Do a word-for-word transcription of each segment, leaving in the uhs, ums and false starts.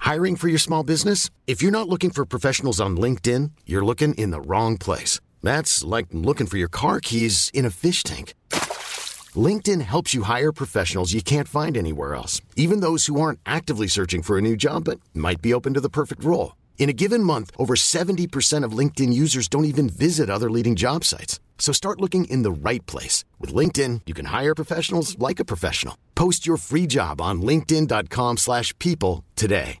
Hiring for your small business? If you're not looking for professionals on LinkedIn, you're looking in the wrong place. That's like looking for your car keys in a fish tank. LinkedIn helps you hire professionals you can't find anywhere else, even those who aren't actively searching for a new job but might be open to the perfect role. In a given month, over seventy percent of LinkedIn users don't even visit other leading job sites. So start looking in the right place. With LinkedIn, you can hire professionals like a professional. Post your free job on linkedin dot com slash people today.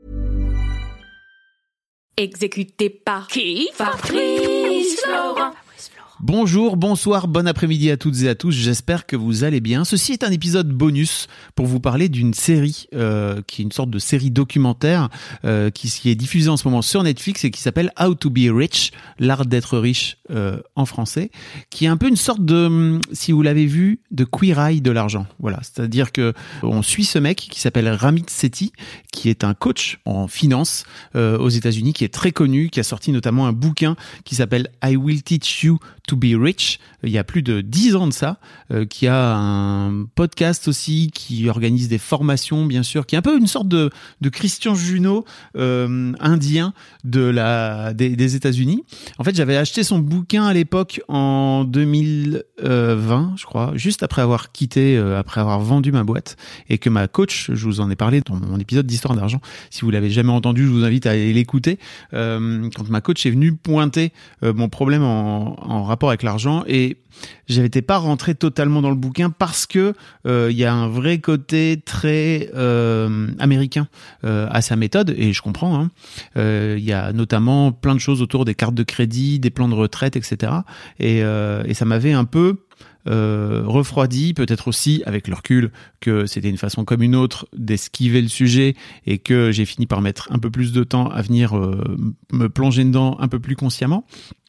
Exécuté par qui? Fabrice Florent. Bonjour, bonsoir, bon après-midi à toutes et à tous, j'espère que vous allez bien. Ceci est un épisode bonus pour vous parler d'une série euh, qui est une sorte de série documentaire euh, qui, qui est diffusée en ce moment sur Netflix et qui s'appelle How to be rich, l'art d'être riche euh, en français, qui est un peu une sorte de, si vous l'avez vu, de Queer Eye de l'argent. Voilà, c'est-à-dire que on suit ce mec qui s'appelle Ramit Sethi, qui est un coach en finance euh, aux États-Unis, qui est très connu, qui a sorti notamment un bouquin qui s'appelle I Will Teach You to be rich, il y a plus de dix ans de ça, euh, qui a un podcast aussi, qui organise des formations, bien sûr, qui est un peu une sorte de, de Christian Junod euh, indien de la, des, des États-Unis. En fait, j'avais acheté son bouquin à l'époque en deux mille vingt, je crois, juste après avoir quitté, euh, après avoir vendu ma boîte, et que ma coach, je vous en ai parlé dans mon épisode d'Histoire d'argent, si vous l'avez jamais entendu, je vous invite à aller l'écouter, euh, quand ma coach est venue pointer euh, mon problème en, en rapport avec l'argent, et j'étais pas rentré totalement dans le bouquin parce que euh, il y a un vrai côté très euh, américain euh, à sa méthode, et je comprends. Hein. Euh, il y a notamment plein de choses autour des cartes de crédit, des plans de retraite, et cetera. Et, euh, et ça m'avait un peu Euh, refroidi, peut-être aussi avec le recul que c'était une façon comme une autre d'esquiver le sujet, et que j'ai fini par mettre un peu plus de temps à venir euh, me plonger dedans un peu plus consciemment.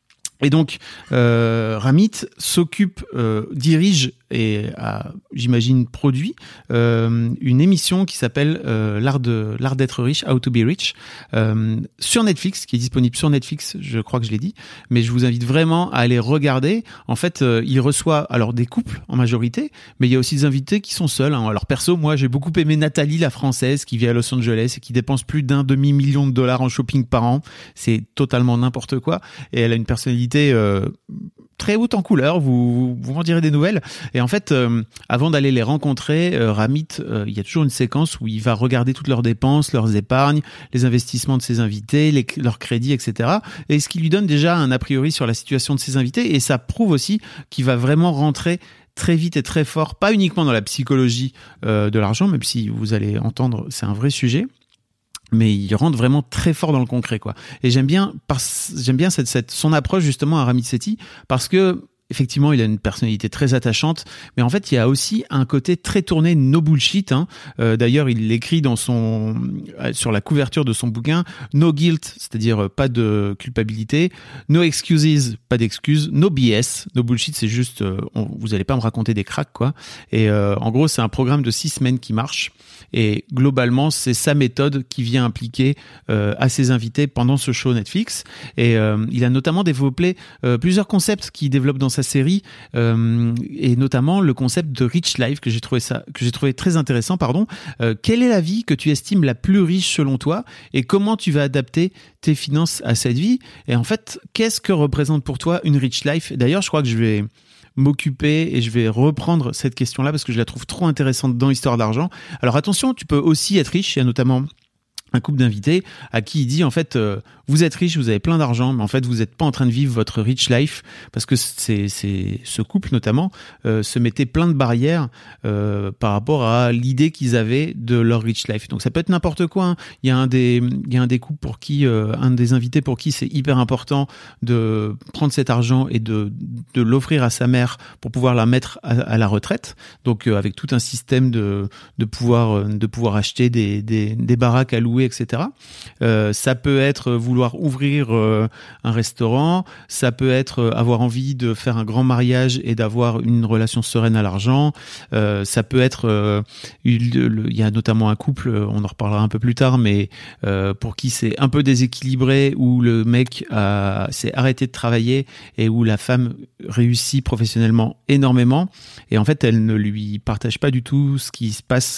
Et donc, euh, Ramit s'occupe, euh, dirige et a, j'imagine, produit euh, une émission qui s'appelle euh, l'art de l'art d'être riche, How to be rich, euh, sur Netflix, qui est disponible sur Netflix, je crois que je l'ai dit, mais je vous invite vraiment à aller regarder. En fait, euh, il reçoit alors des couples en majorité, mais il y a aussi des invités qui sont seuls. Hein. Alors perso, moi, j'ai beaucoup aimé Nathalie, la française, qui vit à Los Angeles et qui dépense plus d'un demi-million de dollars en shopping par an. C'est totalement n'importe quoi, et elle a une personnalité Euh, très haute en couleur, vous, vous m'en direz des nouvelles. Et en fait, euh, avant d'aller les rencontrer, euh, Ramit, euh, il y a toujours une séquence où il va regarder toutes leurs dépenses, leurs épargnes, les investissements de ses invités, les, leurs crédits, et cetera. Et ce qui lui donne déjà un a priori sur la situation de ses invités, et ça prouve aussi qu'il va vraiment rentrer très vite et très fort, pas uniquement dans la psychologie euh, de l'argent, même si vous allez entendre, c'est un vrai sujet, mais il rentre vraiment très fort dans le concret, quoi. Et j'aime bien, parce, j'aime bien cette, cette, son approche justement à Ramit Sethi, parce que effectivement, il a une personnalité très attachante, mais en fait, il y a aussi un côté très tourné no bullshit. Hein. Euh, d'ailleurs, il l'écrit dans son, sur la couverture de son bouquin, no guilt, c'est-à-dire pas de culpabilité, no excuses, pas d'excuses, no B S, no bullshit, c'est juste, euh, on, vous allez pas me raconter des cracks, quoi. Et euh, en gros, c'est un programme de six semaines qui marche. Et globalement, c'est sa méthode qui vient impliquer euh, à ses invités pendant ce show Netflix. Et euh, il a notamment développé euh, plusieurs concepts qu'il développe dans sa série, euh, et notamment le concept de rich life que j'ai trouvé ça, que j'ai trouvé très intéressant. Pardon. Euh, quelle est la vie que tu estimes la plus riche selon toi, et comment tu vas adapter tes finances à cette vie? Et en fait, qu'est-ce que représente pour toi une rich life? D'ailleurs, je crois que je vais m'occuper et je vais reprendre cette question-là parce que je la trouve trop intéressante dans Histoire d'argent. Alors attention, tu peux aussi être riche. Il y a notamment un couple d'invités à qui il dit en fait euh, vous êtes riche, vous avez plein d'argent, mais en fait vous n'êtes pas en train de vivre votre rich life, parce que c'est, c'est ce couple notamment euh, se mettait plein de barrières euh, par rapport à l'idée qu'ils avaient de leur rich life. Donc ça peut être n'importe quoi. Hein. Il y a un des il y a un des couples pour qui euh, un des invités pour qui c'est hyper important de prendre cet argent et de de l'offrir à sa mère pour pouvoir la mettre à, à la retraite. Donc euh, avec tout un système de de pouvoir de pouvoir acheter des des des baraques à louer, et cetera. Euh, ça peut être vouloir ouvrir euh, un restaurant, ça peut être euh, avoir envie de faire un grand mariage et d'avoir une relation sereine à l'argent, euh, ça peut être, euh, il, le, il y a notamment un couple, on en reparlera un peu plus tard, mais euh, pour qui c'est un peu déséquilibré, où le mec a, s'est arrêté de travailler et où la femme réussit professionnellement énormément, et en fait elle ne lui partage pas du tout ce qui se passe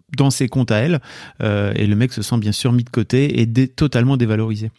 dans ses comptes à elle, euh, et le mec se sent bien sûr mis de côté et dé- totalement dévalorisé.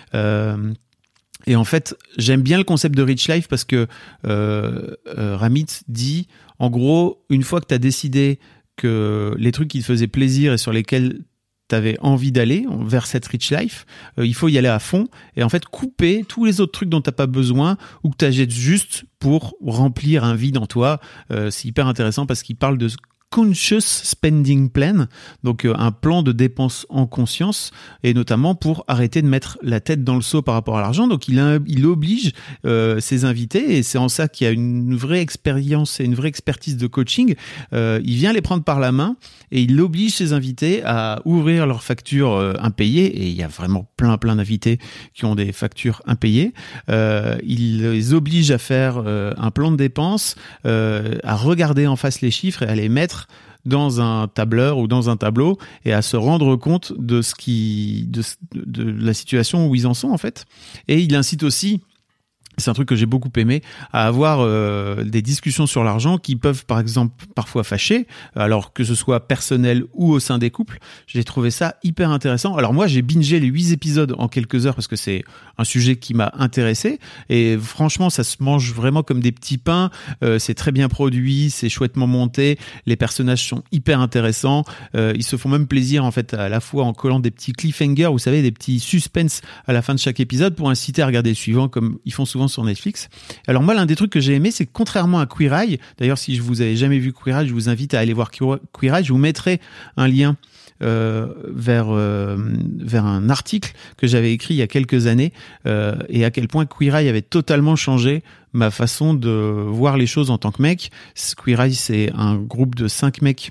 Euh, et en fait, j'aime bien le concept de Rich Life parce que euh, euh, Ramit dit, en gros, une fois que tu as décidé que les trucs qui te faisaient plaisir et sur lesquels tu avais envie d'aller vers cette Rich Life, euh, il faut y aller à fond et en fait couper tous les autres trucs dont tu n'as pas besoin ou que tu achètes juste pour remplir un vide en toi. Euh, c'est hyper intéressant parce qu'il parle de Conscious Spending Plan, donc euh, un plan de dépenses en conscience, et notamment pour arrêter de mettre la tête dans le seau par rapport à l'argent. Donc il, a, il oblige euh, ses invités, et c'est en ça qu'il y a une vraie expérience et une vraie expertise de coaching. Euh, il vient les prendre par la main et il oblige ses invités à ouvrir leurs factures euh, impayées, et il y a vraiment plein plein d'invités qui ont des factures impayées. Euh, il les oblige à faire euh, un plan de dépenses, euh, à regarder en face les chiffres et à les mettre dans un tableur ou dans un tableau et à se rendre compte de ce qui, de, de la situation où ils en sont en fait. Et il incite aussi, c'est un truc que j'ai beaucoup aimé, à avoir euh, des discussions sur l'argent qui peuvent par exemple parfois fâcher, alors que ce soit personnel ou au sein des couples. J'ai trouvé ça hyper intéressant. Alors moi j'ai bingé les huit épisodes en quelques heures parce que c'est un sujet qui m'a intéressé, et franchement ça se mange vraiment comme des petits pains. Euh, c'est très bien produit, c'est chouettement monté, les personnages sont hyper intéressants, euh, ils se font même plaisir en fait à la fois en collant des petits cliffhangers, vous savez, des petits suspens à la fin de chaque épisode pour inciter à regarder le suivant comme ils font souvent sur Netflix. Alors moi, l'un des trucs que j'ai aimé, c'est que contrairement à Queer Eye, d'ailleurs si je vous avais jamais vu Queer Eye, je vous invite à aller voir Queer Eye, je vous mettrai un lien euh, vers euh, vers un article que j'avais écrit il y a quelques années, euh, et à quel point Queer Eye avait totalement changé ma façon de voir les choses en tant que mec. Queer Eye, c'est un groupe de cinq mecs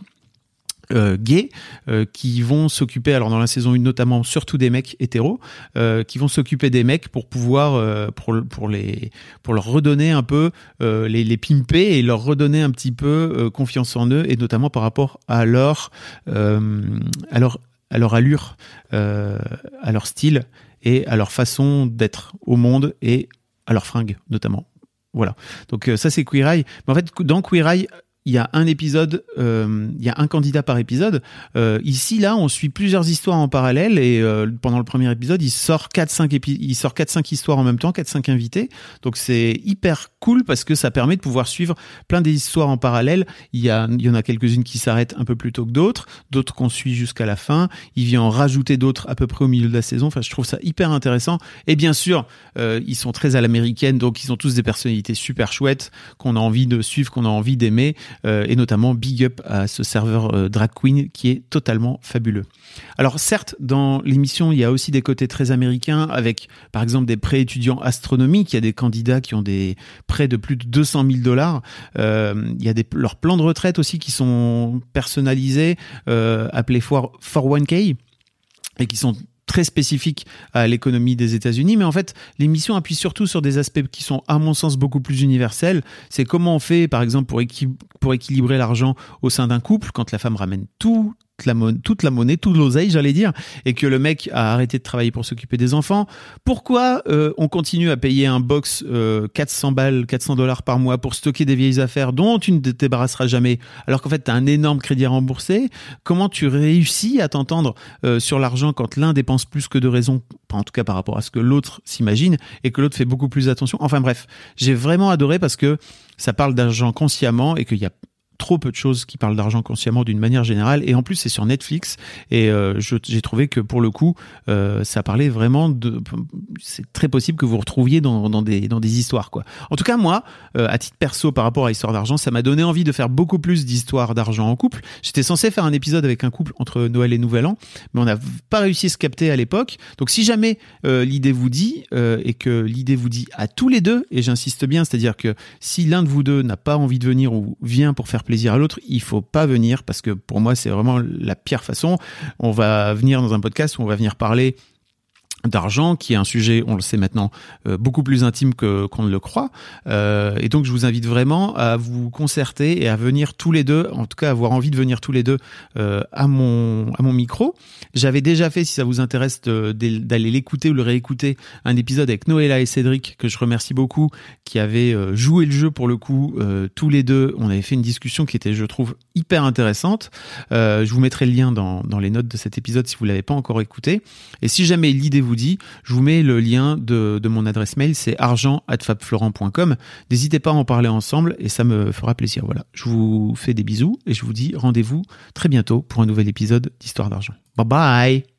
Euh, gays euh, qui vont s'occuper, alors dans la saison un notamment, surtout des mecs hétéros, euh, qui vont s'occuper des mecs pour pouvoir euh, pour pour les pour leur redonner un peu euh, les les pimper et leur redonner un petit peu euh, confiance en eux, et notamment par rapport à leur euh, à leur à leur allure, euh, à leur style et à leur façon d'être au monde et à leurs fringues notamment. Voilà. Donc euh, ça c'est Queer Eye. Mais en fait dans Queer Eye, il y a un épisode, euh, il y a un candidat par épisode. Euh, ici, là, on suit plusieurs histoires en parallèle, et euh, pendant le premier épisode, il sort quatre cinq épi- il sort quatre cinq histoires en même temps, quatre cinq invités. Donc c'est hyper cool parce que ça permet de pouvoir suivre plein d'histoires en parallèle. Il y a, il y en a quelques-unes qui s'arrêtent un peu plus tôt que d'autres, d'autres qu'on suit jusqu'à la fin. Il vient en rajouter d'autres à peu près au milieu de la saison. Enfin, je trouve ça hyper intéressant. Et bien sûr, euh, ils sont très à l'américaine, donc ils ont tous des personnalités super chouettes qu'on a envie de suivre, qu'on a envie d'aimer. Euh, et notamment big up à ce serveur euh, drag queen qui est totalement fabuleux. Alors certes, dans l'émission, il y a aussi des côtés très américains avec par exemple des prêts étudiants astronomiques. Il y a des candidats qui ont des prêts de plus de deux cent mille dollars. Euh, il y a des, leurs plans de retraite aussi qui sont personnalisés, euh, appelés four one k, et qui sont très spécifique à l'économie des États-Unis, mais en fait, l'émission appuie surtout sur des aspects qui sont, à mon sens, beaucoup plus universels. C'est comment on fait, par exemple, pour, équi- pour équilibrer l'argent au sein d'un couple, quand la femme ramène tout, la mon- toute la monnaie, tout l'oseille, j'allais dire, et que le mec a arrêté de travailler pour s'occuper des enfants. Pourquoi euh, on continue à payer un box euh, quatre cents balles, quatre cents dollars par mois pour stocker des vieilles affaires dont tu ne te débarrasseras jamais, alors qu'en fait tu as un énorme crédit à rembourser? Comment tu réussis à t'entendre euh, sur l'argent quand l'un dépense plus que de raison, en tout cas par rapport à ce que l'autre s'imagine, et que l'autre fait beaucoup plus attention? Enfin bref, j'ai vraiment adoré parce que ça parle d'argent consciemment, et qu'il y a trop peu de choses qui parlent d'argent consciemment d'une manière générale, et en plus c'est sur Netflix, et euh, je, j'ai trouvé que pour le coup euh, ça parlait vraiment de, c'est très possible que vous retrouviez dans, dans des dans des histoires quoi. En tout cas moi, euh, à titre perso, par rapport à l'histoire d'argent, ça m'a donné envie de faire beaucoup plus d'histoires d'argent en couple. J'étais censé faire un épisode avec un couple entre Noël et Nouvel An, mais on n'a pas réussi à se capter à l'époque. Donc si jamais euh, l'idée vous dit euh, et que l'idée vous dit à tous les deux, et j'insiste bien, c'est-à-dire que si l'un de vous deux n'a pas envie de venir ou vient pour faire plaisir à l'autre, il faut pas venir, parce que pour moi c'est vraiment la pire façon. On va venir dans un podcast où on va venir parler d'argent, qui est un sujet, on le sait maintenant, euh, beaucoup plus intime que qu'on ne le croit. Euh, et donc, je vous invite vraiment à vous concerter et à venir tous les deux, en tout cas, avoir envie de venir tous les deux euh, à mon à mon micro. J'avais déjà fait, si ça vous intéresse, de, de, d'aller l'écouter ou le réécouter, un épisode avec Noëlla et Cédric, que je remercie beaucoup, qui avaient euh, joué le jeu pour le coup, euh, tous les deux. On avait fait une discussion qui était, je trouve, hyper intéressante. Euh, je vous mettrai le lien dans dans les notes de cet épisode si vous l'avez pas encore écouté. Et si jamais l'idée vous dit, je vous mets le lien de, de mon adresse mail, c'est argent arobase fabflorent point com. N'hésitez pas à en parler ensemble et ça me fera plaisir. Voilà, je vous fais des bisous et je vous dis rendez-vous très bientôt pour un nouvel épisode d'Histoire d'argent. Bye bye.